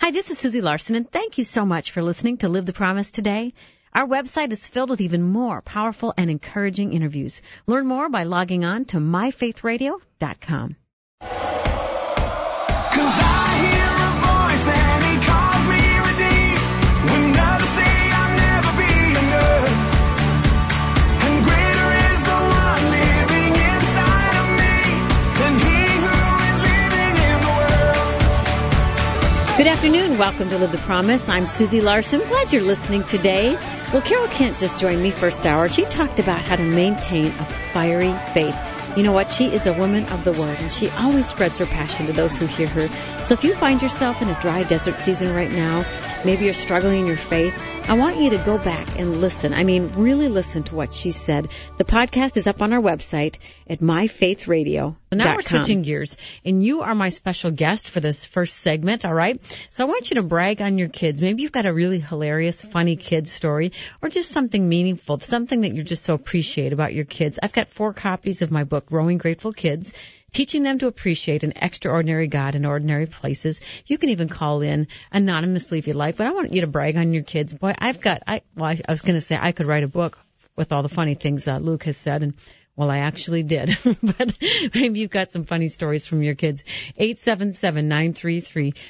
Hi, this is Susie Larson, and thank you so much for listening to Live the Promise today. Our website is filled with even more powerful and encouraging interviews. Learn more by logging on to myfaithradio.com. Good afternoon. Welcome to Live the Promise. I'm Susie Larson. Glad you're listening today. Well, Carol Kent just joined me first hour. She talked about how to maintain a fiery faith. You know what? She is a woman of the Word, and she always spreads her passion to those who hear her. So if you find yourself in a dry desert season right now, maybe you're struggling in your faith, I want you to go back and listen. I mean, really listen to what she said. The podcast is up on our website at myfaithradio.com. Now we're switching gears, and you are my special guest for this first segment, all right? So I want you to brag on your kids. Maybe you've got a really hilarious, funny kid story, or just something meaningful, something that you just so appreciate about your kids. I've got 4 copies of my book, Growing Grateful Kids, teaching them to appreciate an extraordinary God in ordinary places. You can even call in anonymously if you like, but I want you to brag on your kids. Boy, I was going to say I could write a book with all the funny things Luke has said, and well, I actually did, but maybe you've got some funny stories from your kids. 877-933-2484,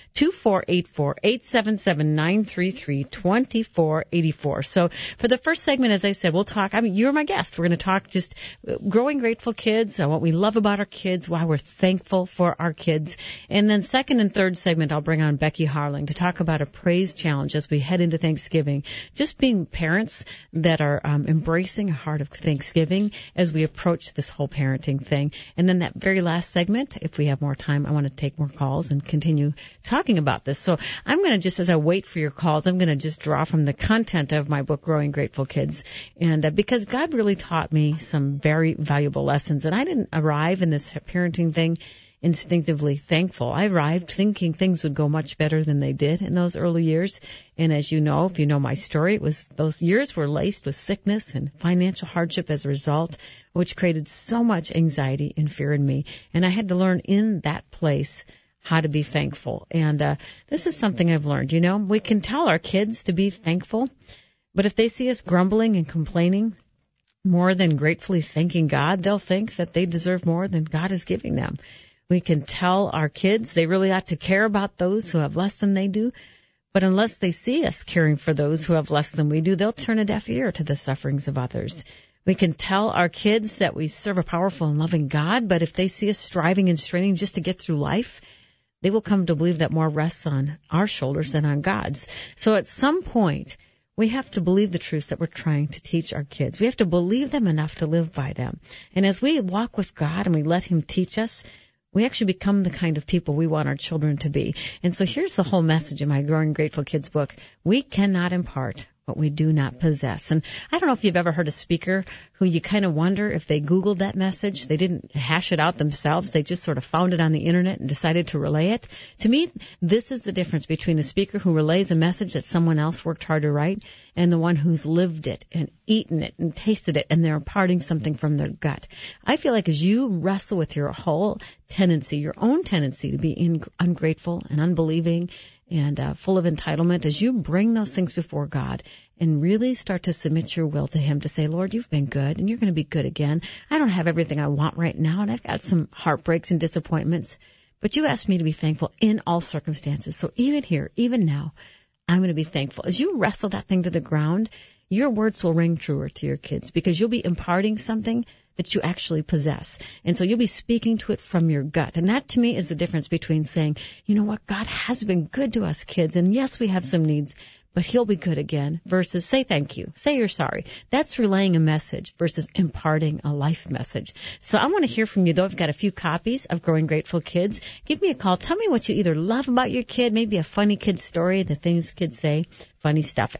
877-933-2484. So for the first segment, as I said, we'll talk, you're my guest. We're going to talk just growing grateful kids, what we love about our kids, why we're thankful for our kids. And then second and third segment, I'll bring on Becky Harling to talk about a praise challenge as we head into Thanksgiving. Just being parents that are embracing a heart of Thanksgiving as we approach this whole parenting thing. And then that very last segment, if we have more time, I want to take more calls and continue talking about this. So I'm going to just, as I wait for your calls, I'm going to just draw from the content of my book, Growing Grateful Kids. And because God really taught me some very valuable lessons, and I didn't arrive in this parenting thing instinctively thankful. I arrived thinking things would go much better than they did in those early years. And as you know, if you know my story, those years were laced with sickness and financial hardship as a result, which created so much anxiety and fear in me. And I had to learn in that place how to be thankful. And this is something I've learned. You know, we can tell our kids to be thankful, but if they see us grumbling and complaining more than gratefully thanking God, they'll think that they deserve more than God is giving them. We can tell our kids they really ought to care about those who have less than they do, but unless they see us caring for those who have less than we do, they'll turn a deaf ear to the sufferings of others. We can tell our kids that we serve a powerful and loving God, but if they see us striving and straining just to get through life, they will come to believe that more rests on our shoulders than on God's. So at some point, we have to believe the truths that we're trying to teach our kids. We have to believe them enough to live by them. And as we walk with God and we let Him teach us, we actually become the kind of people we want our children to be. And so here's the whole message in my Growing Grateful Kids book. We cannot impart what we do not possess. And I don't know if you've ever heard a speaker who you kind of wonder if they Googled that message. They didn't hash it out themselves. They just sort of found it on the internet and decided to relay it. To me, this is the difference between a speaker who relays a message that someone else worked hard to write and the one who's lived it and eaten it and tasted it, and they're imparting something from their gut. I feel like as you wrestle with your whole tendency, your own tendency to be ungrateful and unbelieving and full of entitlement, as you bring those things before God and really start to submit your will to Him to say, Lord, you've been good and you're going to be good again. I don't have everything I want right now, and I've got some heartbreaks and disappointments, but you asked me to be thankful in all circumstances. So even here, even now, I'm going to be thankful. As you wrestle that thing to the ground, your words will ring truer to your kids because you'll be imparting something that you actually possess. And so you'll be speaking to it from your gut. And that, to me, is the difference between saying, you know what, God has been good to us, kids, and yes, we have some needs, but He'll be good again, versus say thank you, say you're sorry. That's relaying a message versus imparting a life message. So I want to hear from you, though. I've got a few copies of Growing Grateful Kids. Give me a call. Tell me what you either love about your kid, maybe a funny kid story, the things kids say, funny stuff.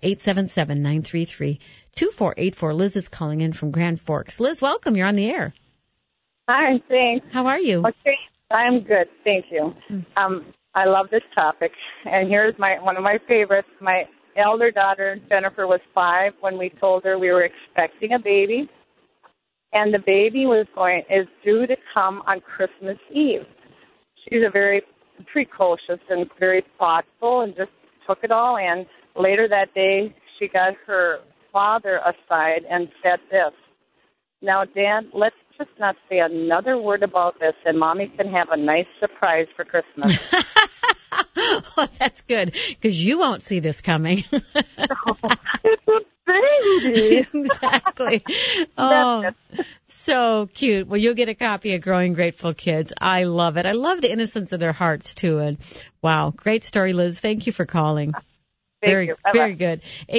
877-933-2484. Liz is calling in from Grand Forks. Liz, welcome. You're on the air. Hi, thanks. How are you? Okay, I'm good. Thank you. I love this topic. And here's one of my favorites. My elder daughter, Jennifer, was 5 when we told her we were expecting a baby. And the baby is due to come on Christmas Eve. She's a very precocious and very thoughtful and just took it all in. Later that day, she got her father aside and said this, "Now, Dad, let's just not say another word about this, and Mommy can have a nice surprise for Christmas." Oh, that's good, because you won't see this coming. It's a baby. Exactly. Oh, so cute. Well, you'll get a copy of Growing Grateful Kids. I love it. I love the innocence of their hearts, too. And wow, great story, Liz. Thank you for calling. Very good.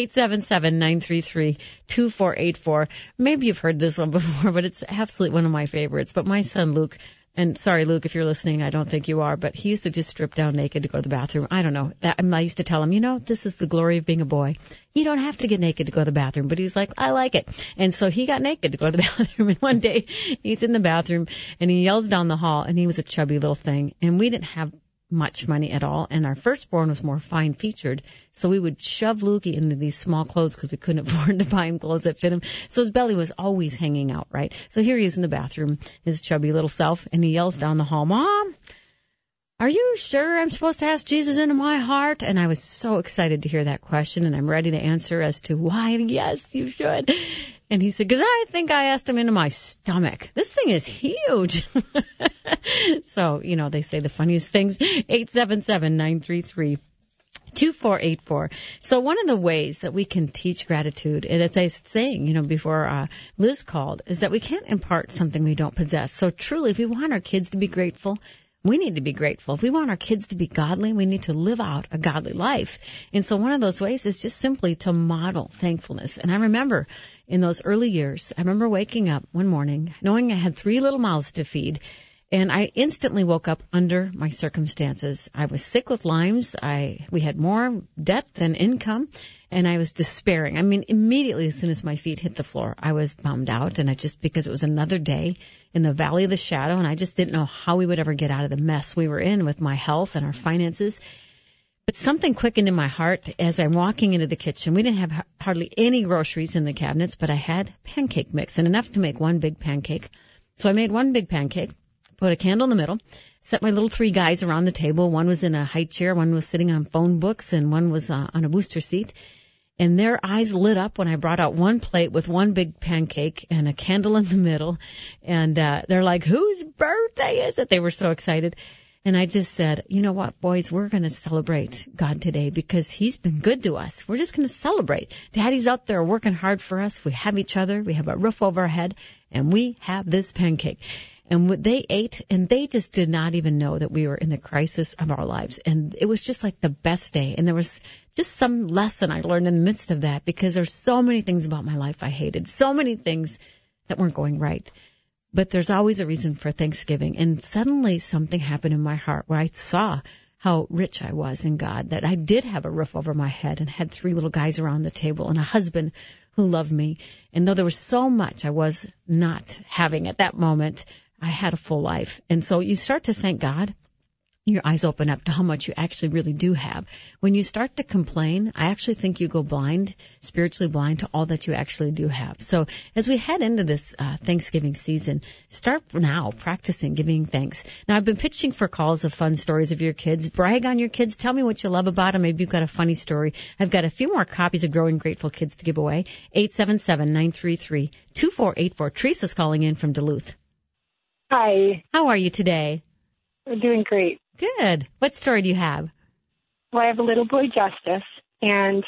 877-933-2484. Maybe you've heard this one before, but it's absolutely one of my favorites. But my son, Luke, and sorry, Luke, if you're listening, I don't think you are, but he used to just strip down naked to go to the bathroom. I don't know. I used to tell him, this is the glory of being a boy. You don't have to get naked to go to the bathroom. But he's like, I like it. And so he got naked to go to the bathroom. And one day he's in the bathroom and he yells down the hall, and he was a chubby little thing. And we didn't have much money at all, and our firstborn was more fine-featured, so we would shove Lukey into these small clothes because we couldn't afford to buy him clothes that fit him, so his belly was always hanging out, right? So here he is in the bathroom, his chubby little self, and he yells down the hall, "Mom, are you sure I'm supposed to ask Jesus into my heart?" And I was so excited to hear that question, and I'm ready to answer as to why. Yes, you should. And he said, "Because I think I asked him into my stomach. This thing is huge." So, they say the funniest things. 877-933-2484. So one of the ways that we can teach gratitude, and as I was saying, before Liz called, is that we can't impart something we don't possess. So truly, if we want our kids to be grateful, we need to be grateful. If we want our kids to be godly, we need to live out a godly life. And so one of those ways is just simply to model thankfulness. And I remember in those early years, I remember waking up one morning knowing I had 3 little mouths to feed. And I instantly woke up under my circumstances. I was sick with Lyme's. We had more debt than income, and I was despairing. I mean, immediately as soon as my feet hit the floor, I was bummed out, and because it was another day in the valley of the shadow, and I just didn't know how we would ever get out of the mess we were in with my health and our finances. But something quickened in my heart as I'm walking into the kitchen. We didn't have hardly any groceries in the cabinets, but I had pancake mix and enough to make one big pancake. So I made one big pancake. Put a candle in the middle, set my little 3 guys around the table. One was in a high chair, one was sitting on phone books, and one was on a booster seat. And their eyes lit up when I brought out one plate with one big pancake and a candle in the middle. And they're like, "Whose birthday is it?" They were so excited. And I just said, "You know what, boys, we're going to celebrate God today because he's been good to us. We're just going to celebrate. Daddy's out there working hard for us. We have each other. We have a roof over our head, and we have this pancake." And they ate, and they just did not even know that we were in the crisis of our lives. And it was just like the best day. And there was just some lesson I learned in the midst of that, because there's so many things about my life I hated, so many things that weren't going right. But there's always a reason for Thanksgiving. And suddenly something happened in my heart where I saw how rich I was in God, that I did have a roof over my head and had 3 little guys around the table and a husband who loved me. And though there was so much I was not having at that moment, I had a full life. And so you start to thank God. Your eyes open up to how much you actually really do have. When you start to complain, I actually think you go blind, spiritually blind to all that you actually do have. So as we head into this Thanksgiving season, start now practicing giving thanks. Now, I've been pitching for calls of fun stories of your kids. Brag on your kids. Tell me what you love about them. Maybe you've got a funny story. I've got a few more copies of Growing Grateful Kids to give away. 877-933-2484. Teresa's calling in from Duluth. Hi. How are you today? I'm doing great. Good. What story do you have? Well, I have a little boy, Justice, and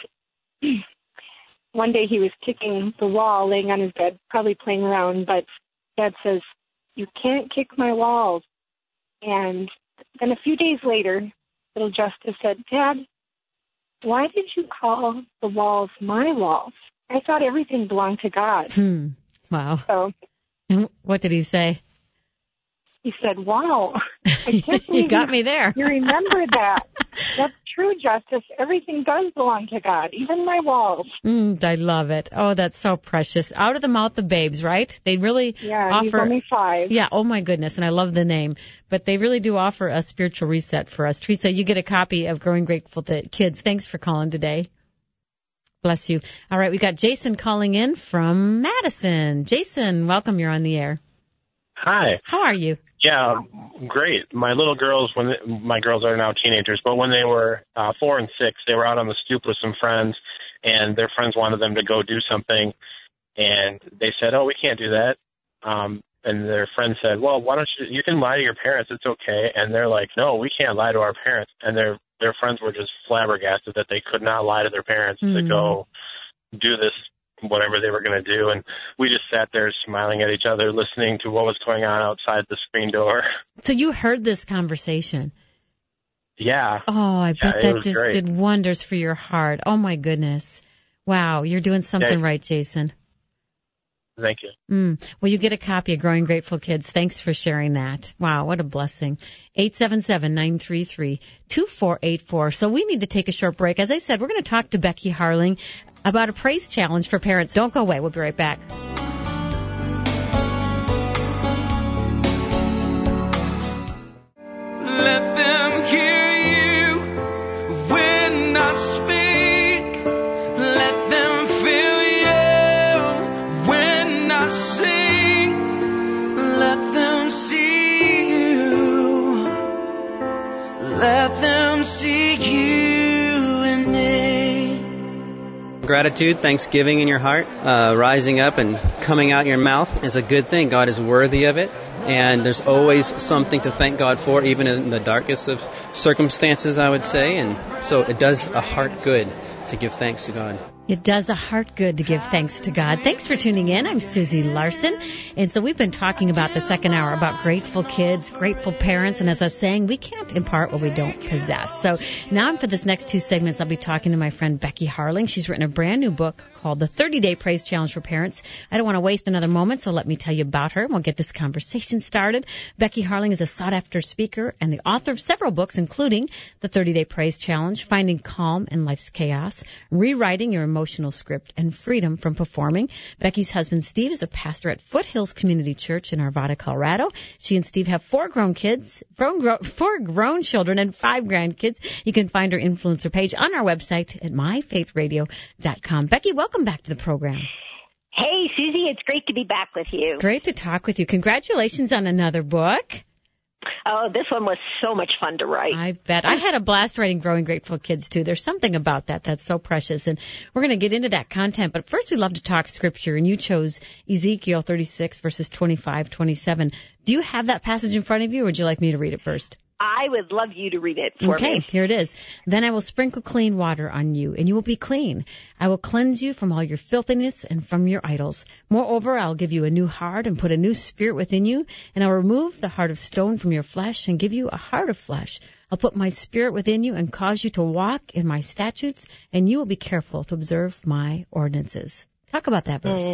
one day he was kicking the wall, laying on his bed, probably playing around, but Dad says, "You can't kick my walls." And then a few days later, little Justice said, "Dad, why did you call the walls my walls? I thought everything belonged to God." Wow. So, and what did he say? He said, "Wow, I can't believe you got me there. You remember that. That's true, Justice. Everything does belong to God, even my walls." I love it. Oh, that's so precious. Out of the mouth of babes, right? They really offer. He's only 5. Yeah, oh my goodness, and I love the name. But they really do offer a spiritual reset for us. Teresa, you get a copy of Growing Grateful Kids. Thanks for calling today. Bless you. All right, we got Jason calling in from Madison. Jason, welcome. You're on the air. Hi. How are you? Yeah, great. My little girls, my girls are now teenagers, but when they were 4 and 6, they were out on the stoop with some friends, and their friends wanted them to go do something, and they said, "Oh, we can't do that." And their friend said, "Well, why don't you can lie to your parents, it's okay." And they're like, "No, we can't lie to our parents." And their friends were just flabbergasted that they could not lie to their parents to go do this, whatever they were going to do. And we just sat there smiling at each other, listening to what was going on outside the screen door. So you heard this conversation? Yeah. Oh, I bet that just great. did wonders for your heart. Oh, my goodness. Wow, you're doing something right, Jason. Thank you. Well, you get a copy of Growing Grateful Kids. Thanks for sharing that. Wow, what a blessing. 877-933-2484. So we need to take a short break. As I said, we're going to talk to Becky Harling about a praise challenge for parents. Don't go away. We'll be right back. Let them hear you when I speak. Let them feel you when I sing. Let them see you. Let them see you in me. Gratitude, thanksgiving in your heart, rising up and coming out your mouth is a good thing. God is worthy of it. And there's always something to thank God for, even in the darkest of circumstances, I would say. And so it does a heart good to give thanks to God. It does a heart good to give thanks to God. Thanks for tuning in. I'm Susie Larson. And so we've been talking about the second hour about grateful kids, grateful parents. And as I was saying, we can't impart what we don't possess. So now for this next 2 segments, I'll be talking to my friend Becky Harling. She's written a brand new book called The 30-Day Praise Challenge for Parents. I don't want to waste another moment, so let me tell you about her, and we'll get this conversation started. Becky Harling is a sought-after speaker and the author of several books, including The 30-Day Praise Challenge, Finding Calm in Life's Chaos, Rewriting Your Emotional Script, and Freedom from Performing. Becky's husband, Steve, is a pastor at Foothills Community Church in Arvada, Colorado. She and Steve have 4 grown children, and 5 grandkids. You can find her influencer page on our website at myfaithradio.com. Becky, welcome back to the program. Hey, Susie, it's great to be back with you. Great to talk with you. Congratulations on another book. Oh, this one was so much fun to write. I bet. I had a blast writing Growing Grateful Kids, too. There's something about that that's so precious, and we're going to get into that content. But first, we love to talk Scripture, and you chose Ezekiel 36, verses 25-27. Do you have that passage in front of you, or would you like me to read it first? I would love you to read it for me. Okay, here it is. Then I will sprinkle clean water on you, and you will be clean. I will cleanse you from all your filthiness and from your idols. Moreover, I will give you a new heart and put a new spirit within you, and I will remove the heart of stone from your flesh and give you a heart of flesh. I'll put my spirit within you and cause you to walk in my statutes, and you will be careful to observe my ordinances. Talk about that verse.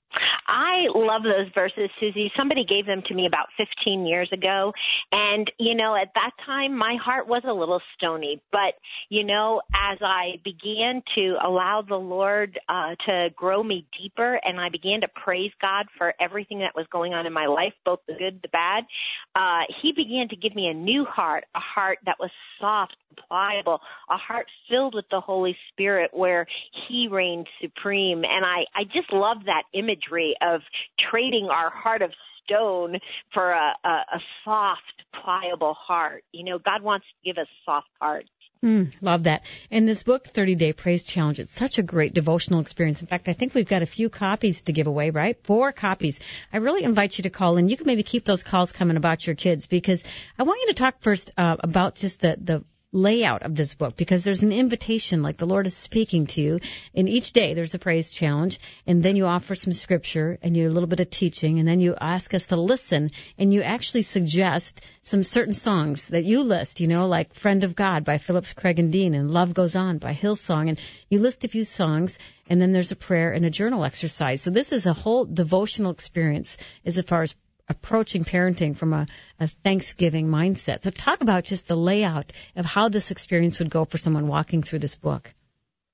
I love those verses, Susie. Somebody gave them to me about 15 years ago. And, at that time, my heart was a little stony. But, as I began to allow the Lord to grow me deeper, and I began to praise God for everything that was going on in my life, both the good, the bad, He began to give me a new heart, a heart that was soft, pliable, a heart filled with the Holy Spirit where He reigned supreme. And I just love that imagery of trading our heart of stone for a soft, pliable heart. God wants to give us soft hearts. Love that. And this book, 30-Day Praise Challenge, it's such a great devotional experience. In fact, I think we've got a few copies to give away, right? 4 copies. I really invite you to call in. You can maybe keep those calls coming about your kids, because I want you to talk first about just the layout of this book, because there's an invitation, like the Lord is speaking to you. And each day there's a praise challenge, and then you offer some scripture and you a little bit of teaching, and then you ask us to listen, and you actually suggest some certain songs that you list, like Friend of God by Phillips, Craig and Dean, and Love Goes On by Hillsong, and you list a few songs, and then there's a prayer and a journal exercise. So this is a whole devotional experience as far as approaching parenting from a Thanksgiving mindset. So talk about just the layout of how this experience would go for someone walking through this book.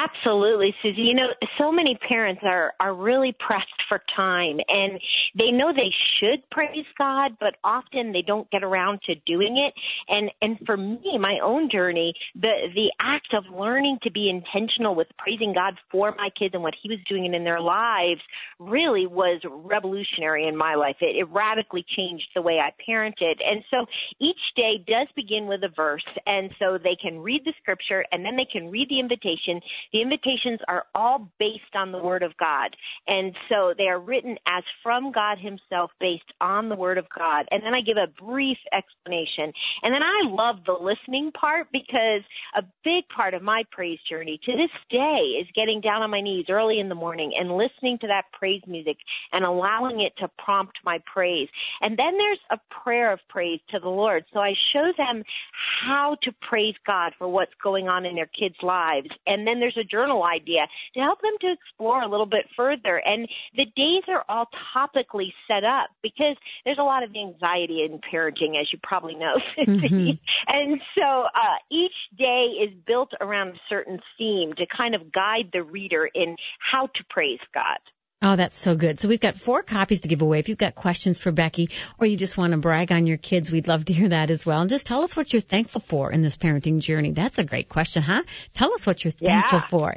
Absolutely, Susie. You know, so many parents are really pressed for time, and they know they should praise God, but often they don't get around to doing it. And for me, my own journey, the act of learning to be intentional with praising God for my kids and what He was doing in their lives really was revolutionary in my life. It radically changed the way I parented. And so each day does begin with a verse, and so they can read the scripture, and then they can read the invitation. The invitations are all based on the Word of God, and so they are written as from God Himself based on the Word of God. And then I give a brief explanation. And then I love the listening part, because a big part of my praise journey to this day is getting down on my knees early in the morning and listening to that praise music and allowing it to prompt my praise. And then there's a prayer of praise to the Lord. So I show them how to praise God for what's going on in their kids' lives. And then there's a journal idea to help them to explore a little bit further. And the days are all topically set up, because there's a lot of anxiety in parenting, as you probably know. Mm-hmm. And so each day is built around a certain theme to kind of guide the reader in how to praise God. Oh, that's so good. So we've got 4 copies to give away. If you've got questions for Becky, or you just want to brag on your kids, we'd love to hear that as well. And just tell us what you're thankful for in this parenting journey. That's a great question, huh? Tell us what you're thankful for.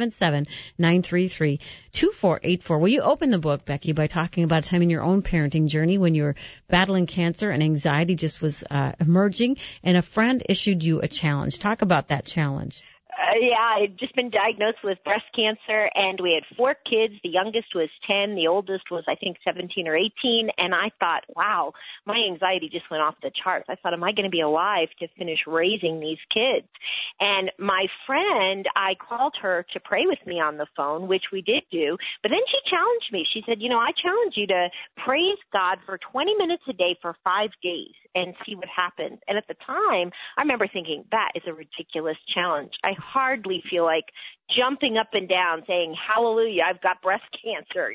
877-933-2484. Will you open the book, Becky, by talking about a time in your own parenting journey when you were battling cancer and anxiety just was emerging, and a friend issued you a challenge. Talk about that challenge. I had just been diagnosed with breast cancer, and we had 4 kids. The youngest was 10. The oldest was, I think, 17 or 18. And I thought, wow, my anxiety just went off the charts. I thought, am I going to be alive to finish raising these kids? And my friend, I called her to pray with me on the phone, which we did do. But then she challenged me. She said, I challenge you to praise God for 20 minutes a day for 5 days and see what happens. And at the time, I remember thinking, that is a ridiculous challenge. I hardly feel like jumping up and down saying, hallelujah, I've got breast cancer,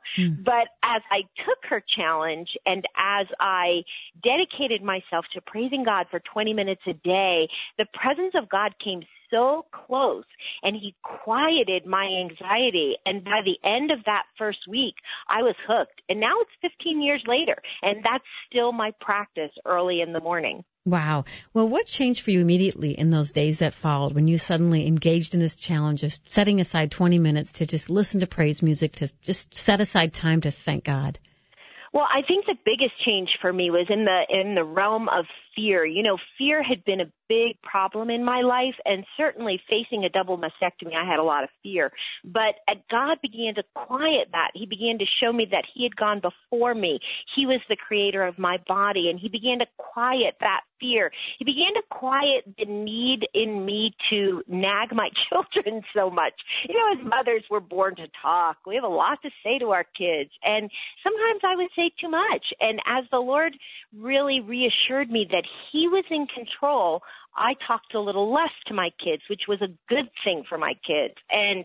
But as I took her challenge, and as I dedicated myself to praising God for 20 minutes a day, the presence of God came so close, and He quieted my anxiety. And by the end of that first week, I was hooked. And now it's 15 years later, and that's still my practice early in the morning. Wow. Well, what changed for you immediately in those days that followed when you suddenly engaged in this challenge of setting aside 20 minutes to just listen to praise music, to just set aside time to thank God? Well, I think the biggest change for me was in the realm of fear. Fear had been a big problem in my life, and certainly facing a double mastectomy, I had a lot of fear. But God began to quiet that. He began to show me that He had gone before me. He was the creator of my body, and He began to quiet that fear. He began to quiet the need in me to nag my children so much. As mothers, we're born to talk. We have a lot to say to our kids, and sometimes I would say too much. And as the Lord really reassured me that He was in control, I talked a little less to my kids, which was a good thing for my kids. And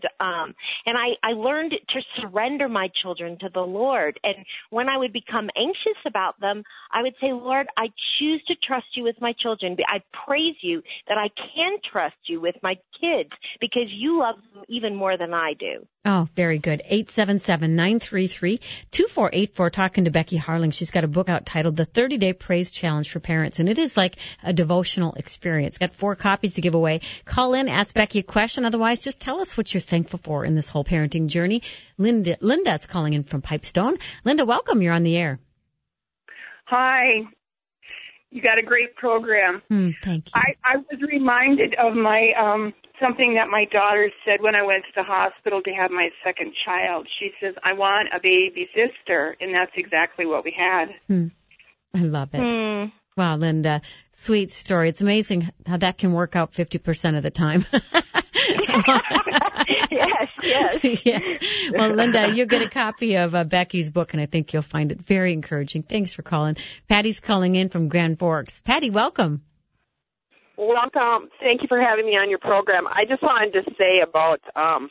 I learned to surrender my children to the Lord. And when I would become anxious about them, I would say, Lord, I choose to trust You with my children. I praise You that I can trust You with my kids, because You love them even more than I do. Oh, very good. 877-933-2484. Talking to Becky Harling. She's got a book out titled The 30-Day Praise Challenge for Parents, and it is like a devotional experience. Got 4 copies to give away. Call in, ask Becky a question. Otherwise, just tell us what you're thankful for in this whole parenting journey. Linda's calling in from Pipestone. Linda, welcome. You're on the air. Hi. You got a great program. Thank you. I was reminded of my something that my daughter said when I went to the hospital to have my second child. She says, I want a baby sister, and that's exactly what we had. I love it. Wow, Linda, sweet story. It's amazing how that can work out 50% of the time. Yes. Yes. Well, Linda, you'll get a copy of Becky's book, and I think you'll find it very encouraging. Thanks for calling. Patty's calling in from Grand Forks. Patty, welcome. Welcome. Thank you for having me on your program. I just wanted to say about, I'm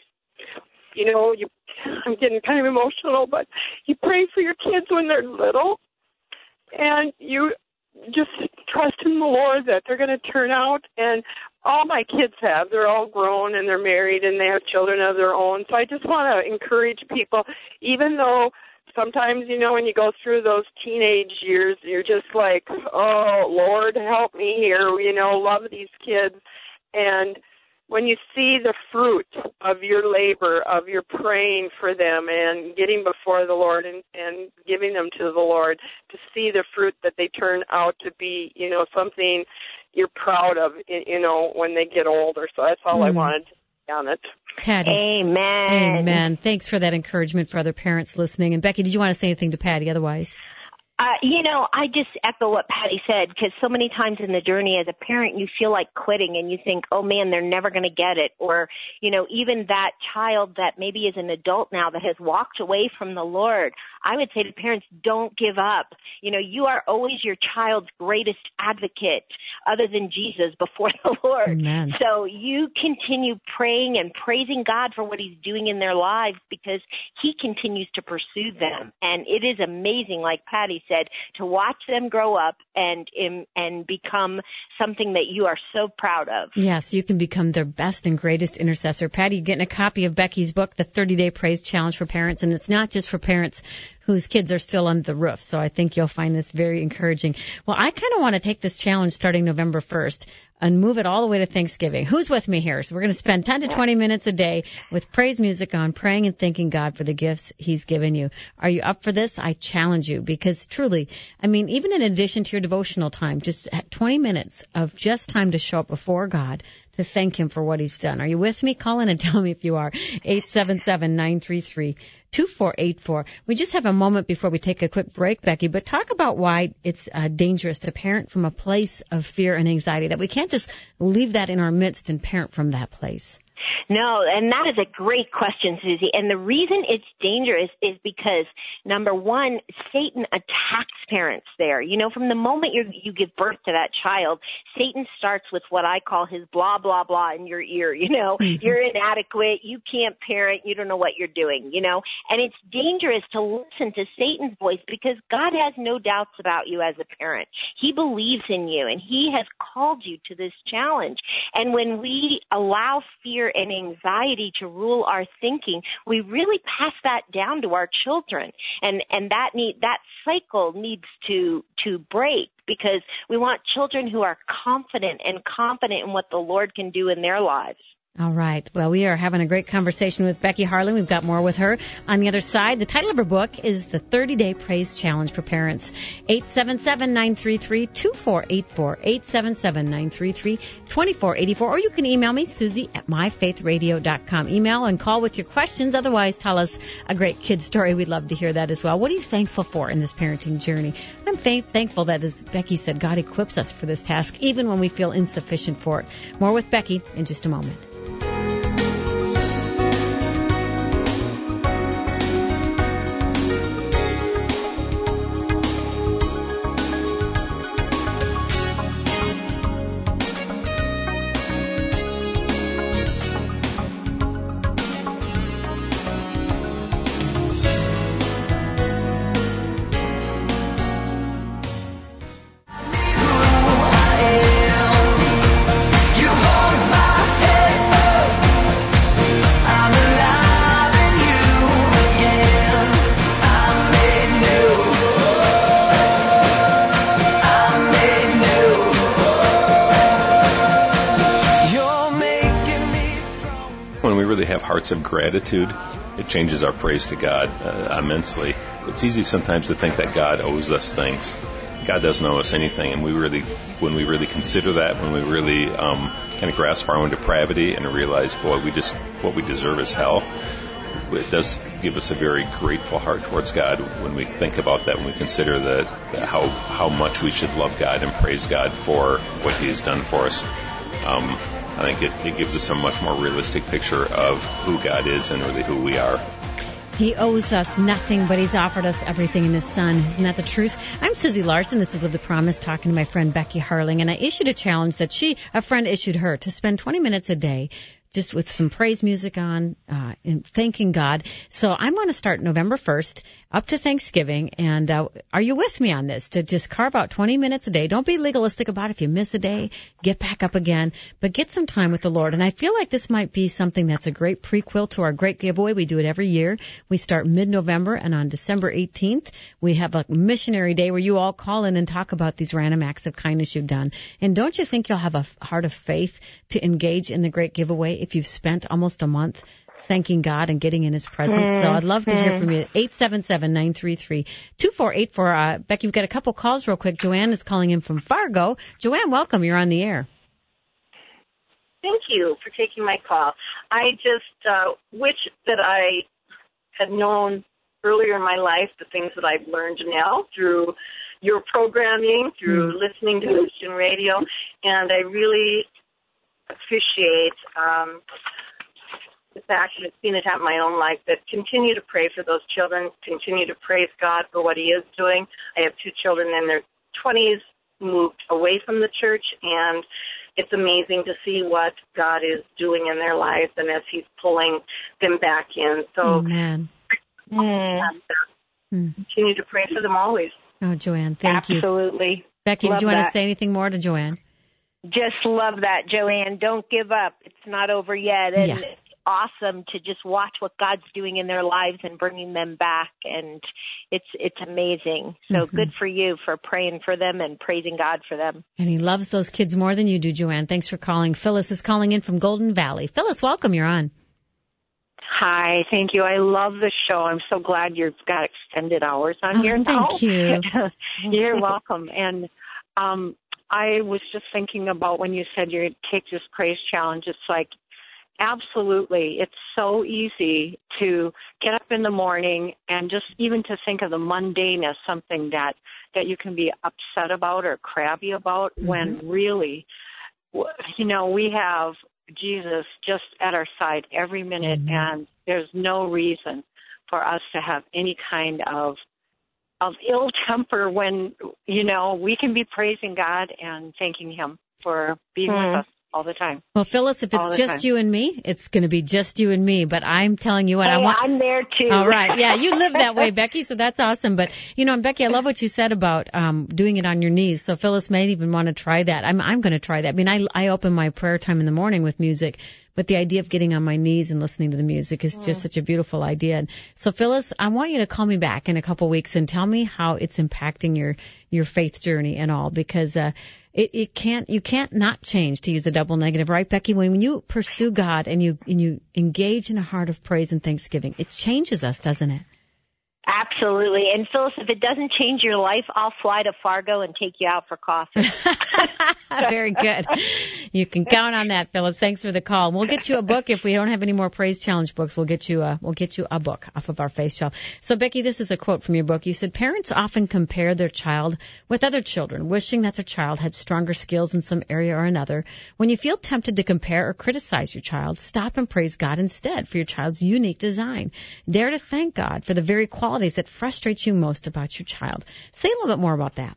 getting kind of emotional, but you pray for your kids when they're little, and you just trust in the Lord that they're going to turn out. And all my kids have. They're all grown and they're married and they have children of their own. So I just want to encourage people, even though sometimes, when you go through those teenage years, you're just like, oh, Lord, help me here, love these kids. And when you see the fruit of your labor, of your praying for them and getting before the Lord and giving them to the Lord, to see the fruit that they turn out to be, something you're proud of, when they get older. So that's all I wanted to say on it. Patty. Amen. Amen. Thanks for that encouragement for other parents listening. And Becky, did you want to say anything to Patty otherwise? I just echo what Patty said, because so many times in the journey as a parent, you feel like quitting and you think, oh man, they're never going to get it. Or, even that child that maybe is an adult now that has walked away from the Lord, I would say to parents, don't give up. You are always your child's greatest advocate other than Jesus before the Lord. Amen. So you continue praying and praising God for what he's doing in their lives, because he continues to pursue them. And it is amazing, like Patty said, to watch them grow up and become something that you are so proud of. Yes, you can become their best and greatest intercessor. Patty, you're getting a copy of Becky's book, The 30-Day Praise Challenge for Parents, and it's not just for parents whose kids are still under the roof. So I think you'll find this very encouraging. Well, I kind of want to take this challenge starting November 1st and move it all the way to Thanksgiving. Who's with me here? So we're going to spend 10 to 20 minutes a day with praise music on, praying and thanking God for the gifts he's given you. Are you up for this? I challenge you, because truly, even in addition to your devotional time, just 20 minutes of just time to show up before God to thank him for what he's done. Are you with me? Call in and tell me if you are. 877-933-2484. We just have a moment before we take a quick break, Becky, but talk about why it's dangerous to parent from a place of fear and anxiety, that we can't just leave that in our midst and parent from that place. No, and that is a great question, Susie. And the reason it's dangerous is because, number one, Satan attacks parents there. From the moment you give birth to that child, Satan starts with what I call his blah, blah, blah in your ear. You're inadequate, you can't parent, you don't know what you're doing, And it's dangerous to listen to Satan's voice, because God has no doubts about you as a parent. He believes in you, and he has called you to this challenge. And when we allow fear and anxiety to rule our thinking, we really pass that down to our children, and that cycle needs to break, because we want children who are confident and competent in what the Lord can do in their lives. All right. Well, we are having a great conversation with Becky Harlan. We've got more with her on the other side. The title of her book is The 30-Day Praise Challenge for Parents. 877-933-2484. 877-933-2484. Or you can email me, Susie at myfaithradio.com. Email and call with your questions. Otherwise, tell us a great kid story. We'd love to hear that as well. What are you thankful for in this parenting journey? I'm thankful that, as Becky said, God equips us for this task, even when we feel insufficient for it. More with Becky in just a moment. Hearts of gratitude, it changes our praise to God immensely. It's easy sometimes to think that God owes us things. God doesn't owe us anything, and when we really consider that, when we really kind of grasp our own depravity and realize, boy, what we deserve is hell, it does give us a very grateful heart towards God when we think about that, when we consider that how much we should love God and praise God for what He has done for us. I think it gives us a much more realistic picture of who God is and really who we are. He owes us nothing, but He's offered us everything in His Son. Isn't that the truth? I'm Susie Larson. This is Live the Promise, talking to my friend Becky Harling. And I issued a challenge that a friend issued her, to spend 20 minutes a day just with some praise music on, and thanking God. So I'm going to start November 1st up to Thanksgiving. And are you with me on this? To just carve out 20 minutes a day. Don't be legalistic about it. If you miss a day, get back up again. But get some time with the Lord. And I feel like this might be something that's a great prequel to our great giveaway. We do it every year. We start mid-November, and on December 18th, we have a missionary day where you all call in and talk about these random acts of kindness you've done. And don't you think you'll have a heart of faith to engage in the great giveaway if you've spent almost a month thanking God and getting in His presence? So I'd love to hear from you. 877-933-2484. Becky, we've got a couple calls real quick. Joanne is calling in from Fargo. Joanne, welcome. You're on the air. Thank you for taking my call. I just wish that I had known earlier in my life the things that I've learned now through your programming, through listening to Christian radio, and I really appreciate the fact that I've seen it happen in my own life, that continue to pray for those children, continue to praise God for what He is doing. I have two children in their 20s, moved away from the church, and it's amazing to see what God is doing in their lives and as He's pulling them back in. So continue to pray for them always. Oh, Joanne, thank you. Absolutely. Becky, Love did you want that. to say anything more to Joanne? Just love that, Joanne. Don't give up. It's not over yet. And it's awesome to just watch what God's doing in their lives and bringing them back. And it's amazing. So good for you for praying for them and praising God for them. And He loves those kids more than you do, Joanne. Thanks for calling. Phyllis is calling in from Golden Valley. Phyllis, welcome. You're on. Hi, thank you. I love the show. I'm so glad you've got extended hours on here now. Thank you. You're welcome. And I was just thinking about when you said you take this praise challenge. It's like, absolutely, it's so easy to get up in the morning and just even to think of the mundane as something that you can be upset about or crabby about when really, you know, we have Jesus just at our side every minute, and there's no reason for us to have any kind of ill temper when, you know, we can be praising God and thanking Him for being with us all the time. Well, Phyllis, if it's just you and me, it's going to be just you and me. But I'm telling you what, I'm there too. All right. Yeah, you live that way, Becky, so that's awesome. But, you know, and Becky, I love what you said about doing it on your knees. So Phyllis may even want to try that. I'm going to try that. I mean, I open my prayer time in the morning with music, but the idea of getting on my knees and listening to the music is just such a beautiful idea. And so, Phyllis, I want you to call me back in a couple weeks and tell me how it's impacting your faith journey and all, because you can't not change, to use a double negative, right, Becky? When you pursue God and you engage in a heart of praise and thanksgiving, it changes us, doesn't it? Absolutely. And Phyllis, if it doesn't change your life, I'll fly to Fargo and take you out for coffee. Very good. You can count on that, Phyllis. Thanks for the call. We'll get you a book. If we don't have any more Praise Challenge books, we'll get you a book off of our Faith Shelf. So, Becky, this is a quote from your book. You said, parents often compare their child with other children, wishing that their child had stronger skills in some area or another. When you feel tempted to compare or criticize your child, stop and praise God instead for your child's unique design. Dare to thank God for the very qualities that frustrate you most about your child. Say a little bit more about that.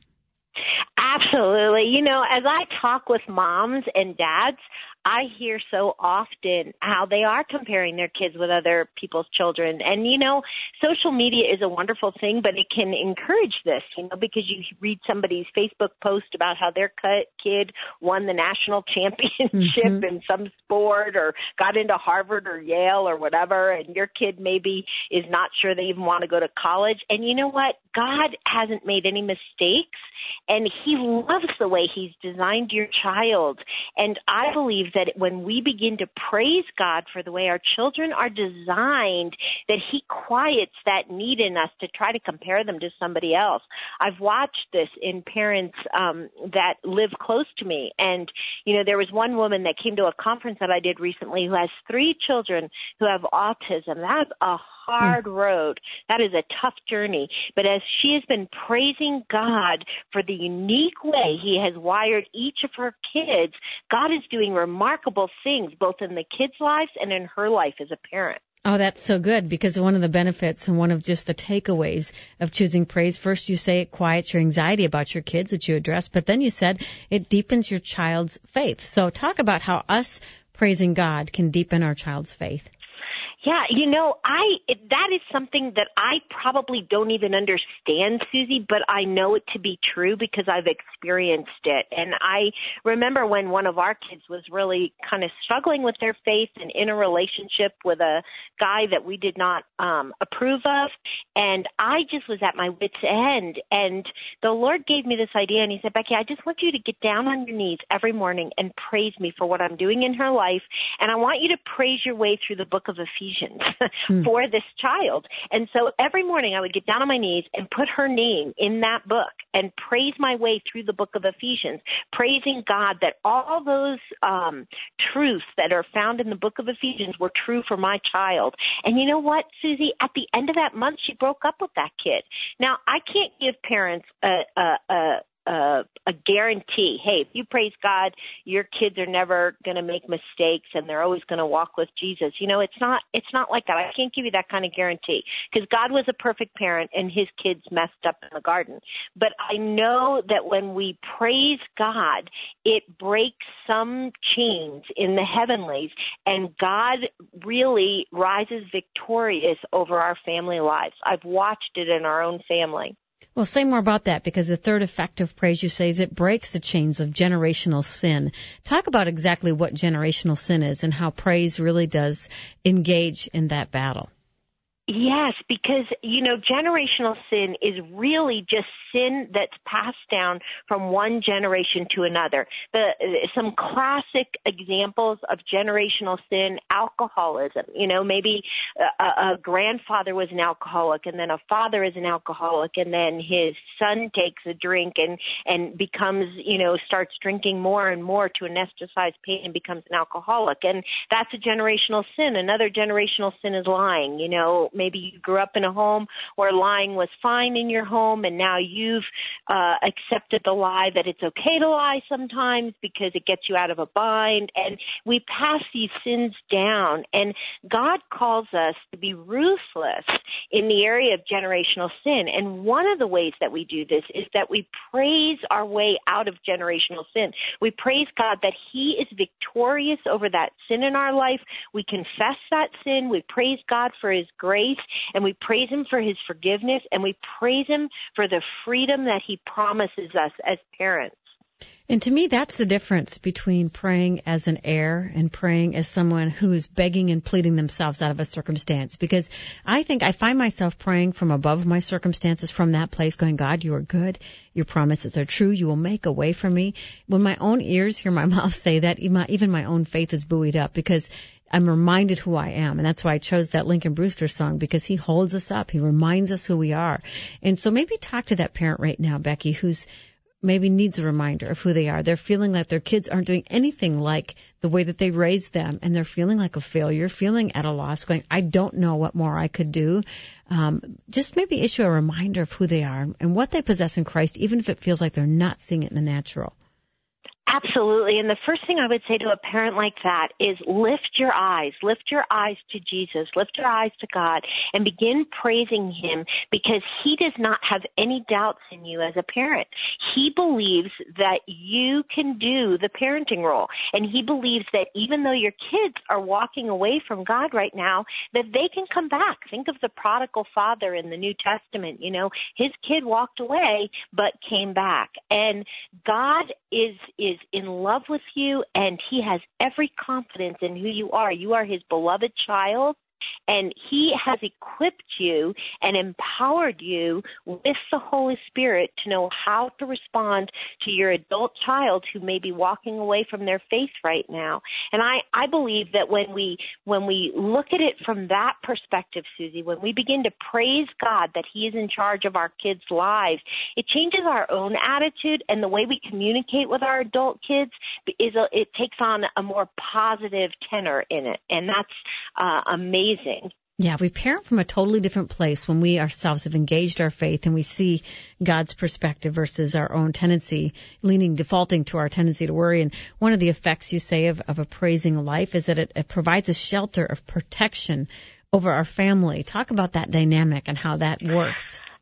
Absolutely. You know, as I talk with moms and dads, I hear so often how they are comparing their kids with other people's children. And, you know, social media is a wonderful thing, but it can encourage this, you know, because you read somebody's Facebook post about how their kid won the national championship in some sport or got into Harvard or Yale or whatever, and your kid maybe is not sure they even want to go to college. And you know what? God hasn't made any mistakes, and He loves the way He's designed your child. And I believe that when we begin to praise God for the way our children are designed, that He quiets that need in us to try to compare them to somebody else. I've watched this in parents that live close to me. And, you know, there was one woman that came to a conference that I did recently who has 3 children who have autism. That's a hard road. That is a tough journey. But as she has been praising God for the unique way He has wired each of her kids, God is doing remarkable things both in the kids' lives and in her life as a parent. Oh, that's so good, because one of the benefits and one of just the takeaways of choosing praise, first you say it quiets your anxiety about your kids, which you addressed, but then you said it deepens your child's faith. So talk about how us praising God can deepen our child's faith? Yeah, that is something that I probably don't even understand, Susie, but I know it to be true because I've experienced it. And I remember when one of our kids was really kind of struggling with their faith and in a relationship with a guy that we did not approve of, and I just was at my wit's end. And the Lord gave me this idea, and he said, Becky, I just want you to get down on your knees every morning and praise me for what I'm doing in her life, and I want you to praise your way through the book of Ephesians for this child. And so every morning I would get down on my knees and put her name in that book and praise my way through the book of Ephesians, praising God that all those truths that are found in the book of Ephesians were true for my child. And you know what, Susie? At the end of that month, she broke up with that kid. Now, I can't give parents a guarantee. Hey, if you praise God, your kids are never going to make mistakes and they're always going to walk with Jesus. It's not like that. I can't give you that kind of guarantee because God was a perfect parent and his kids messed up in the garden. But I know that when we praise God, it breaks some chains in the heavenlies, and God really rises victorious over our family lives. I've watched it in our own family. Well, say more about that, because the third effect of praise, you say, is it breaks the chains of generational sin. Talk about exactly what generational sin is and how praise really does engage in that battle. Yes, because, generational sin is really just sin that's passed down from one generation to another. Some classic examples of generational sin: alcoholism. Maybe a grandfather was an alcoholic, and then a father is an alcoholic, and then his son takes a drink and becomes, starts drinking more and more to anesthetize pain and becomes an alcoholic. And that's a generational sin. Another generational sin is lying. Maybe you grew up in a home where lying was fine in your home, and now you've accepted the lie that it's okay to lie sometimes because it gets you out of a bind. And we pass these sins down, and God calls us to be ruthless in the area of generational sin. And one of the ways that we do this is that we praise our way out of generational sin. We praise God that he is victorious over that sin in our life. We confess that sin. We praise God for his grace, and we praise him for his forgiveness, and we praise him for the freedom that he promises us as parents. And to me, that's the difference between praying as an heir and praying as someone who is begging and pleading themselves out of a circumstance. Because I think I find myself praying from above my circumstances, from that place, going, God, you are good. Your promises are true. You will make a way for me. When my own ears hear my mouth say that, even my own faith is buoyed up, because I'm reminded who I am. And that's why I chose that Lincoln Brewster song, because he holds us up. He reminds us who we are. And so maybe talk to that parent right now, Becky, who's maybe needs a reminder of who they are. They're feeling like their kids aren't doing anything like the way that they raised them, and they're feeling like a failure, feeling at a loss, going, I don't know what more I could do. Just maybe issue a reminder of who they are and what they possess in Christ, even if it feels like they're not seeing it in the natural. Absolutely. And the first thing I would say to a parent like that is lift your eyes to Jesus, lift your eyes to God, and begin praising him, because he does not have any doubts in you as a parent. He believes that you can do the parenting role, and he believes that even though your kids are walking away from God right now, that they can come back. Think of the prodigal father in the New Testament. His kid walked away but came back. And God is in love with you, and he has every confidence in who you are. You are his beloved child, and he has equipped you and empowered you with the Holy Spirit to know how to respond to your adult child who may be walking away from their faith right now. And I believe that when we look at it from that perspective, Susie, when we begin to praise God that he is in charge of our kids' lives, it changes our own attitude, and the way we communicate with our adult kids it takes on a more positive tenor in it. And that's amazing. Yeah, we parent from a totally different place when we ourselves have engaged our faith and we see God's perspective versus our own tendency, defaulting to our tendency to worry. And one of the effects, you say, of a praising life is that it provides a shelter of protection over our family. Talk about that dynamic and how that works.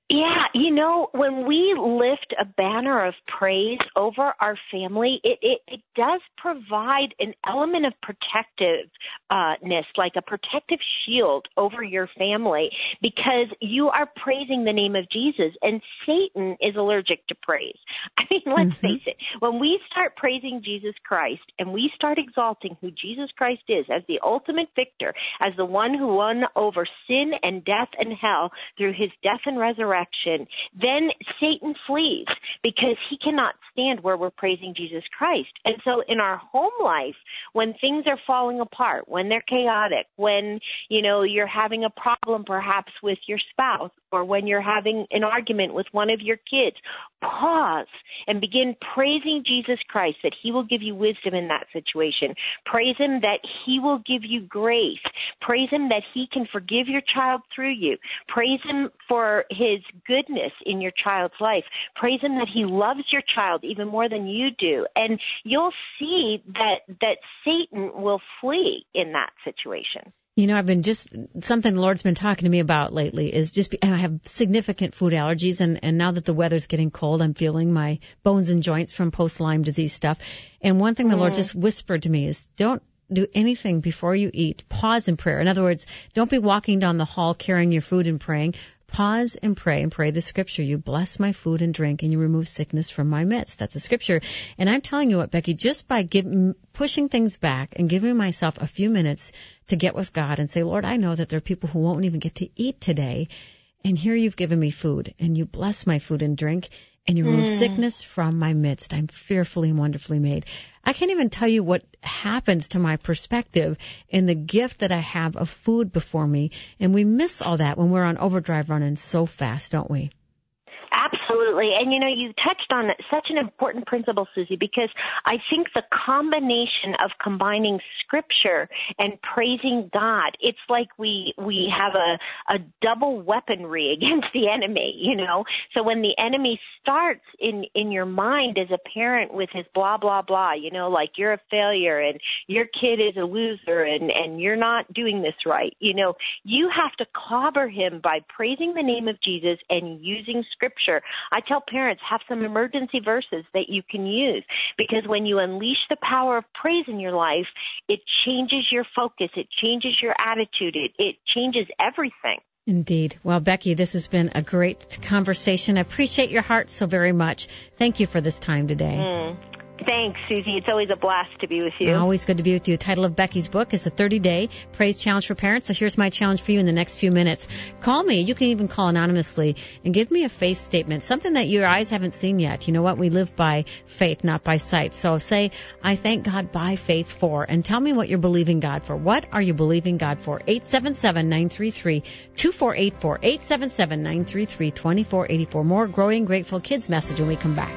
Yeah, when we lift a banner of praise over our family, it does provide an element of protectiveness, like a protective shield over your family, because you are praising the name of Jesus, and Satan is allergic to praise. I mean, let's face it. When we start praising Jesus Christ and we start exalting who Jesus Christ is as the ultimate victor, as the one who won over sin and death and hell through his death and resurrection, then Satan flees, because he cannot stand where we're praising Jesus Christ. And so in our home life, when things are falling apart, when they're chaotic, when, you're having a problem perhaps with your spouse, or when you're having an argument with one of your kids, pause and begin praising Jesus Christ that he will give you wisdom in that situation. Praise him that he will give you grace. Praise him that he can forgive your child through you. Praise him for his goodness in your child's life. Praise him that he loves your child even more than you do. And you'll see that Satan will flee in that situation. I've been something the Lord's been talking to me about lately is I have significant food allergies, and now that the weather's getting cold, I'm feeling my bones and joints from post-Lyme disease stuff. And one thing the Lord just whispered to me is, don't do anything before you eat. Pause in prayer. In other words, don't be walking down the hall carrying your food and praying. Pause and pray the scripture. You bless my food and drink, and you remove sickness from my midst. That's a scripture. And I'm telling you what, Becky, just by pushing things back and giving myself a few minutes to get with God and say, Lord, I know that there are people who won't even get to eat today, and here you've given me food, and you bless my food and drink, and you remove sickness from my midst. I'm fearfully and wonderfully made. I can't even tell you what happens to my perspective in the gift that I have of food before me. And we miss all that when we're on overdrive running so fast, don't we? Absolutely. And, you touched on such an important principle, Susie, because I think the combination of combining Scripture and praising God, it's like we have a double weaponry against the enemy, So when the enemy starts in your mind as a parent with his blah, blah, blah, like you're a failure and your kid is a loser and you're not doing this right, you have to clobber him by praising the name of Jesus and using Scripture. I tell parents, have some emergency verses that you can use, because when you unleash the power of praise in your life, it changes your focus, it changes your attitude, it changes everything. Indeed. Well, Becky, this has been a great conversation. I appreciate your heart so very much. Thank you for this time today. Thanks, Susie. It's always a blast to be with you. Always good to be with you. The title of Becky's book is The 30-Day Praise Challenge for Parents. So here's my challenge for you in the next few minutes. Call me. You can even call anonymously and give me a faith statement, something that your eyes haven't seen yet. You know what? We live by faith, not by sight. So say, I thank God by faith for, and tell me what you're believing God for. What are you believing God for? 877-933-2484. 877-933-2484. More Growing Grateful Kids message when we come back.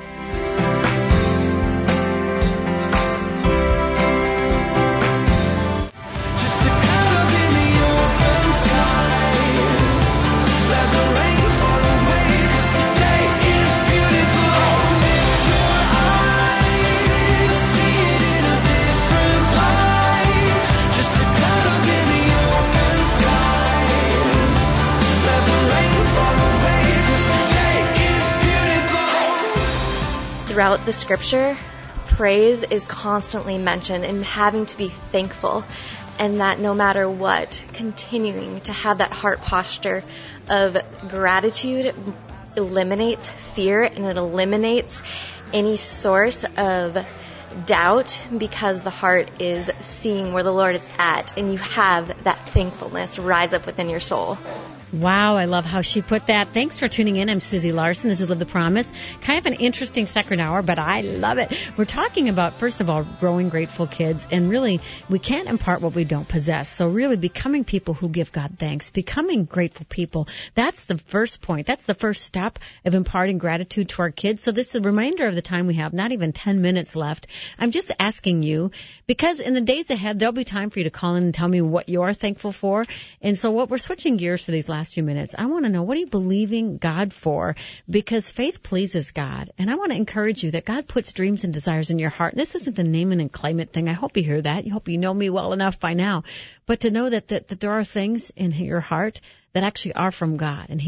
Throughout the scripture, praise is constantly mentioned and having to be thankful, and that no matter what, continuing to have that heart posture of gratitude eliminates fear, and it eliminates any source of doubt, because the heart is seeing where the Lord is at, and you have that thankfulness rise up within your soul. Wow, I love how she put that. Thanks for tuning in. I'm Susie Larson. This is Live the Promise. Kind of an interesting second hour, but I love it. We're talking about, first of all, growing grateful kids, and really, we can't impart what we don't possess. So really becoming people who give God thanks, becoming grateful people. That's the first point. That's the first step of imparting gratitude to our kids. So this is a reminder of the time we have, not even 10 minutes left. I'm just asking you, because in the days ahead, there'll be time for you to call in and tell me what you're thankful for. And so what we're switching gears for these last few minutes, I want to know, what are you believing God for? Because faith pleases God. And I want to encourage you that God puts dreams and desires in your heart. This isn't a name it and claim it thing. I hope you hear that. I hope you know me well enough by now. But to know that there are things in your heart that actually are from God. And He's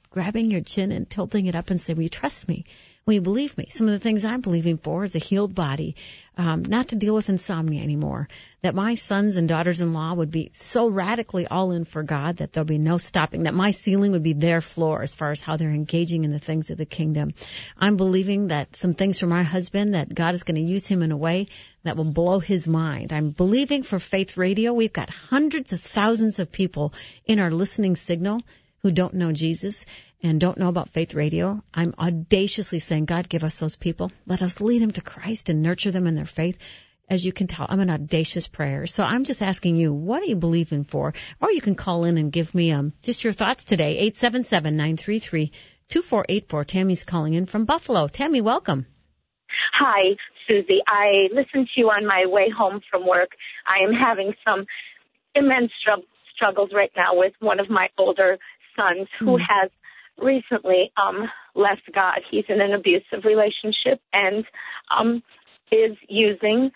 grabbing your chin and tilting it up and saying, will you trust me? Will you believe me? Some of the things I'm believing for is a healed body, not to deal with insomnia anymore, that my sons and daughters-in-law would be so radically all in for God that there'll be no stopping, that my ceiling would be their floor as far as how they're engaging in the things of the kingdom. I'm believing that some things for my husband, that God is going to use him in a way that will blow his mind. I'm believing for Faith Radio. We've got hundreds of thousands of people in our listening signal who don't know Jesus and don't know about Faith Radio. I'm audaciously saying, God, give us those people. Let us lead them to Christ and nurture them in their faith. As you can tell, I'm an audacious prayer. So I'm just asking you, what are you believing for? Or you can call in and give me just your thoughts today. 877-933-2484. Tammy's calling in from Buffalo. Tammy, welcome. Hi, Susie. I listened to you on my way home from work. I am having some immense struggles right now with one of my older sons who has recently left God. He's in an abusive relationship and is using.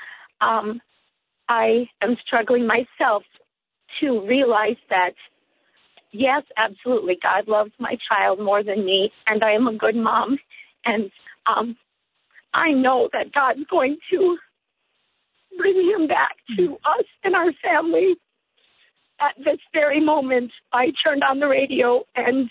I am struggling myself to realize that, yes, absolutely, God loves my child more than me, and I am a good mom. And I know that God's going to bring him back to us and our family. At this very moment, I turned on the radio and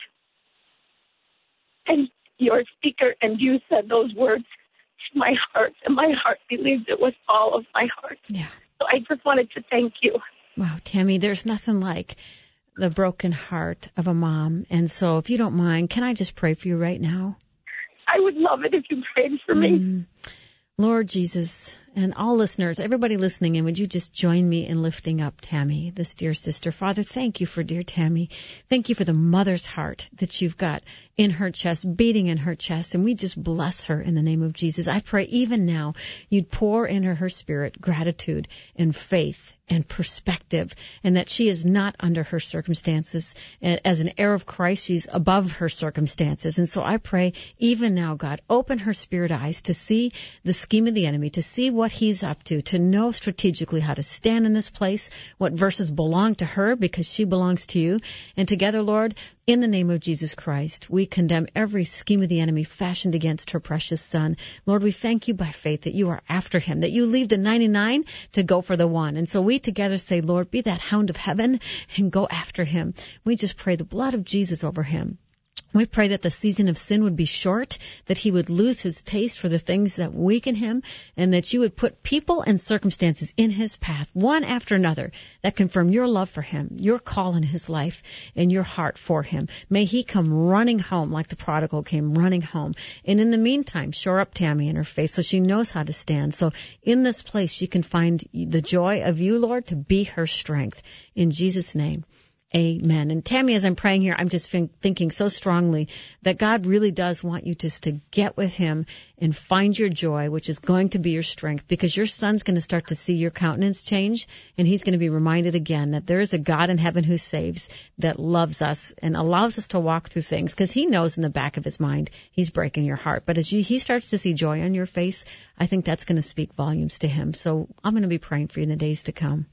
your speaker and you said those words to my heart, and my heart believes it with all of my heart. Yeah. So I just wanted to thank you. Wow, Tammy, there's nothing like the broken heart of a mom. And so if you don't mind, can I just pray for you right now? I would love it if you prayed for me. Lord Jesus, and all listeners, everybody listening in, would you just join me in lifting up Tammy, this dear sister? Father, thank you for dear Tammy. Thank you for the mother's heart that you've got in her chest, beating in her chest, and we just bless her in the name of Jesus. I pray even now you'd pour into her spirit gratitude and faith and perspective, and that she is not under her circumstances. As an heir of Christ, she's above her circumstances. And so I pray even now, God, open her spirit eyes to see the scheme of the enemy, to see what he's up to know strategically how to stand in this place, what verses belong to her because she belongs to you. And together, Lord, in the name of Jesus Christ, we condemn every scheme of the enemy fashioned against her precious son. Lord, we thank you by faith that you are after him, that you leave the 99 to go for the one. And so we together say, Lord, be that hound of heaven and go after him. We just pray the blood of Jesus over him. We pray that the season of sin would be short, that he would lose his taste for the things that weaken him, and that you would put people and circumstances in his path, one after another, that confirm your love for him, your call in his life, and your heart for him. May he come running home like the prodigal came running home. And in the meantime, shore up Tammy in her faith so she knows how to stand. So in this place, she can find the joy of you, Lord, to be her strength. In Jesus' name. Amen. And Tammy, as I'm praying here, I'm just thinking so strongly that God really does want you just to get with him and find your joy, which is going to be your strength, because your son's going to start to see your countenance change, and he's going to be reminded again that there is a God in heaven who saves, that loves us and allows us to walk through things, because he knows in the back of his mind he's breaking your heart. But as he starts to see joy on your face, I think that's going to speak volumes to him. So I'm going to be praying for you in the days to come.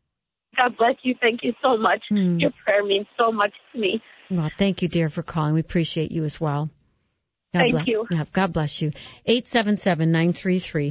God bless you. Thank you so much. Your prayer means so much to me. Well, thank you, dear, for calling. We appreciate you as well. Thank you. Yeah, God bless you. 877-933-2484,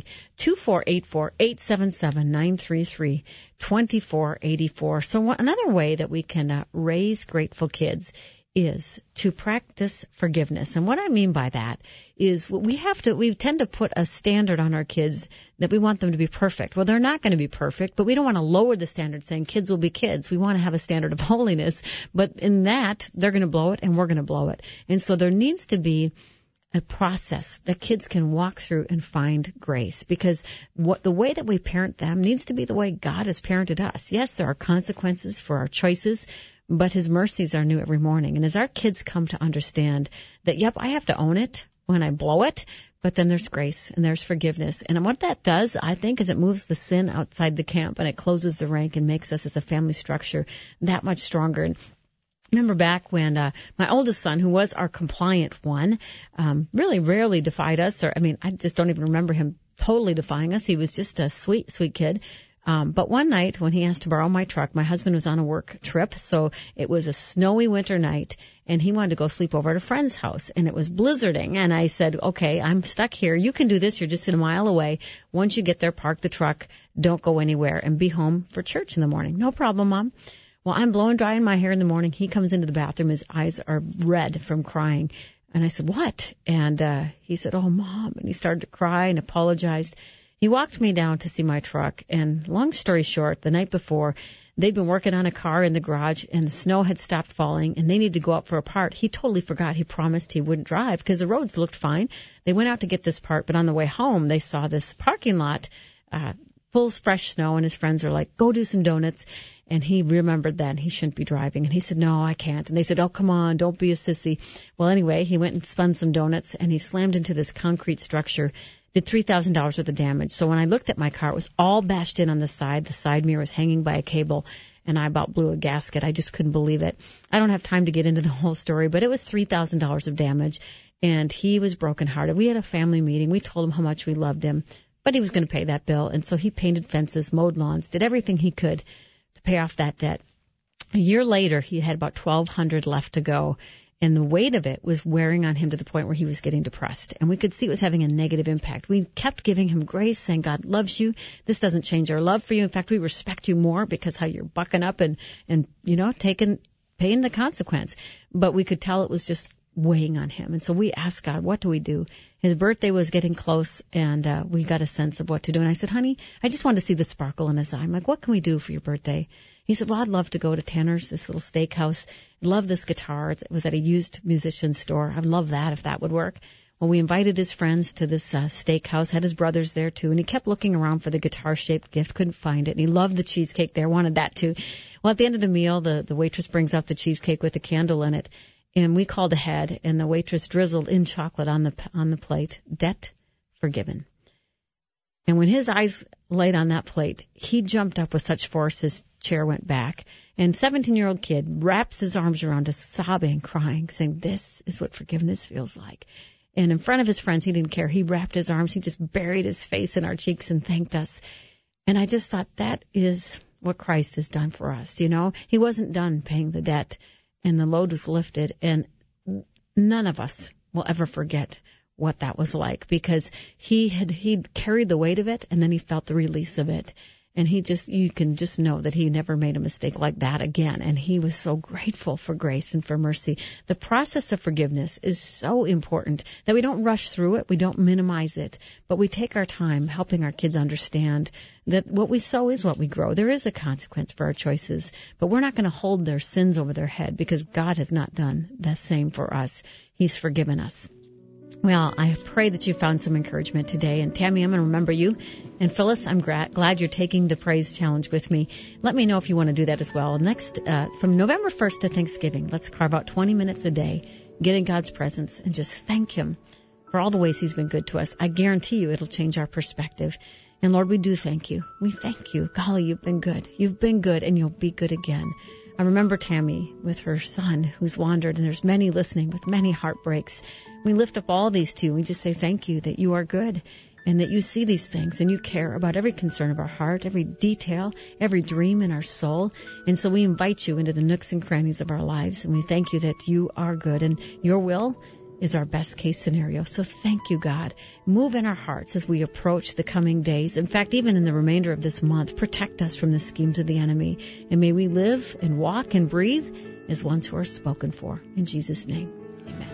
877-933-2484. So another way that we can raise grateful kids is to practice forgiveness. And what I mean by that is we tend to put a standard on our kids that we want them to be perfect. Well, they're not going to be perfect, but we don't want to lower the standard saying kids will be kids. We want to have a standard of holiness, but in that, they're going to blow it and we're going to blow it. And so there needs to be a process that kids can walk through and find grace, because the way that we parent them needs to be the way God has parented us. Yes, there are consequences for our choices, but his mercies are new every morning. And as our kids come to understand that, yep, I have to own it when I blow it, but then there's grace and there's forgiveness. And what that does, I think, is it moves the sin outside the camp, and it closes the rank and makes us as a family structure that much stronger. And remember back when my oldest son, who was our compliant one, really rarely defied us. I just don't even remember him totally defying us. He was just a sweet, sweet kid. But one night when he asked to borrow my truck, my husband was on a work trip, so it was a snowy winter night, and he wanted to go sleep over at a friend's house, and it was blizzarding. And I said, okay, I'm stuck here. You can do this. You're just a mile away. Once you get there, park the truck. Don't go anywhere, and be home for church in the morning. No problem, Mom. Well, I'm blowing drying my hair in the morning. He comes into the bathroom. His eyes are red from crying. And I said, what? And he said, oh, Mom. And he started to cry and apologized. He walked me down to see my truck, and long story short, the night before, they'd been working on a car in the garage, and the snow had stopped falling, and they needed to go out for a part. He totally forgot. He promised he wouldn't drive because the roads looked fine. They went out to get this part, but on the way home, they saw this parking lot full of fresh snow, and his friends are like, go do some donuts. And he remembered that he shouldn't be driving. And he said, no, I can't. And they said, oh, come on, don't be a sissy. Well, anyway, he went and spun some donuts, and he slammed into this concrete structure, did $3,000 worth of damage. So when I looked at my car, it was all bashed in on the side. The side mirror was hanging by a cable, and I about blew a gasket. I just couldn't believe it. I don't have time to get into the whole story, but it was $3,000 of damage, and he was brokenhearted. We had a family meeting. We told him how much we loved him, but he was going to pay that bill. And so he painted fences, mowed lawns, did everything he could to pay off that debt. A year later, he had about $1,200 left to go. And the weight of it was wearing on him to the point where he was getting depressed. And we could see it was having a negative impact. We kept giving him grace, saying, God loves you. This doesn't change our love for you. In fact, we respect you more because how you're bucking up and paying the consequence. But we could tell it was just weighing on him. And so we asked God, what do we do? His birthday was getting close, and we got a sense of what to do. And I said, honey, I just wanted to see the sparkle in his eye. I'm like, what can we do for your birthday? He said, well, I'd love to go to Tanner's, this little steakhouse. I love this guitar. It was at a used musician store. I'd love that if that would work. Well, we invited his friends to this steakhouse, had his brothers there too, and he kept looking around for the guitar-shaped gift, couldn't find it, and he loved the cheesecake there, wanted that too. Well, at the end of the meal, the waitress brings out the cheesecake with a candle in it, and we called ahead, and the waitress drizzled in chocolate on the plate, debt forgiven. And when his eyes laid on that plate, he jumped up with such force his chair went back. And 17-year-old kid wraps his arms around us, sobbing, crying, saying, this is what forgiveness feels like. And in front of his friends, he didn't care. He wrapped his arms. He just buried his face in our cheeks and thanked us. And I just thought that is what Christ has done for us. You know, he wasn't done paying the debt, and the load was lifted. And none of us will ever forget what that was like, because he'd carried the weight of it, and then he felt the release of it. And you can just know that he never made a mistake like that again. And he was so grateful for grace and for mercy. The process of forgiveness is so important that we don't rush through it. We don't minimize it, but we take our time helping our kids understand that what we sow is what we grow. There is a consequence for our choices, but we're not going to hold their sins over their head, because God has not done the same for us. He's forgiven us. Well, I pray that you found some encouragement today. And Tammy, I'm going to remember you. And Phyllis, I'm glad you're taking the praise challenge with me. Let me know if you want to do that as well. Next, from November 1st to Thanksgiving, let's carve out 20 minutes a day, get in God's presence, and just thank Him for all the ways He's been good to us. I guarantee you it'll change our perspective. And Lord, we do thank you. We thank you. Golly, you've been good. You've been good, and you'll be good again. I remember Tammy with her son who's wandered, and there's many listening with many heartbreaks. We lift up all these to you. We just say thank you that you are good and that you see these things and you care about every concern of our heart, every detail, every dream in our soul. And so we invite you into the nooks and crannies of our lives, and we thank you that you are good and your will is our best case scenario. So thank you, God. Move in our hearts as we approach the coming days. In fact, even in the remainder of this month, protect us from the schemes of the enemy. And may we live and walk and breathe as ones who are spoken for. In Jesus' name, amen.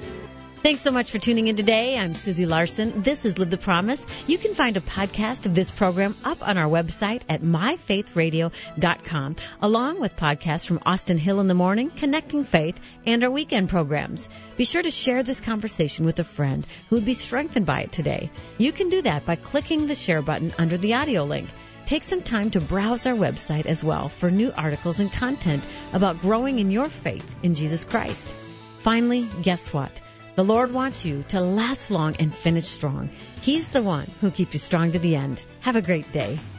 Thanks so much for tuning in today. I'm Susie Larson. This is Live the Promise. You can find a podcast of this program up on our website at myfaithradio.com, along with podcasts from Austin Hill in the Morning, Connecting Faith, and our weekend programs. Be sure to share this conversation with a friend who would be strengthened by it today. You can do that by clicking the share button under the audio link. Take some time to browse our website as well for new articles and content about growing in your faith in Jesus Christ. Finally, guess what? The Lord wants you to last long and finish strong. He's the one who'll keep you strong to the end. Have a great day.